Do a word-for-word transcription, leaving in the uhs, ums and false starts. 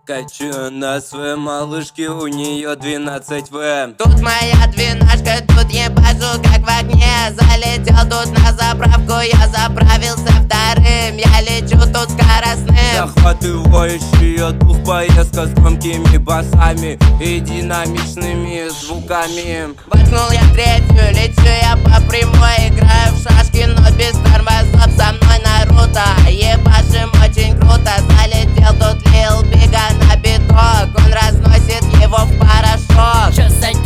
Качу на своей малышке, у нее двенадцать вэ. Тут моя двенашка, тут ебашу как в огне. Залетел тут на заправку, я заправился вторым. Я лечу тут скоростным. Захватывающий дух поездка с громкими басами и динамичными звуками. Воткнул я третью, лечу я по прямой. Играю в шашки, но без тормозов. Со мной Наруто, ебашим очень круто. Залетел тут Лил Бига на биток, он разносит его в порошок. Чё за